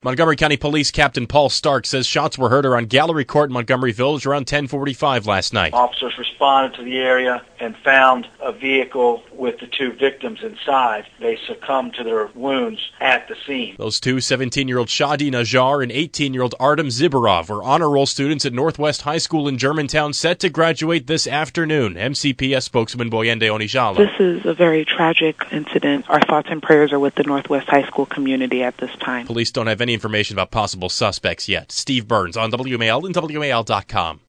Montgomery County Police Captain Paul Stark says shots were heard around Gallery Court in Montgomery Village around 10:45 last night. Officers responded to the area and found a vehicle with the two victims inside. They succumbed to their wounds at the scene. Those two, 17-year-old Shadi Najjar and 18-year-old Artem Zibarov, were honor roll students at Northwest High School in Germantown, set to graduate this afternoon. MCPS spokesman Boyende Onijala. This is a very tragic incident. Our thoughts and prayers are with the Northwest High School community at this time. Police don't have any information about possible suspects yet. Steve Burns on WMAL and WMAL.com.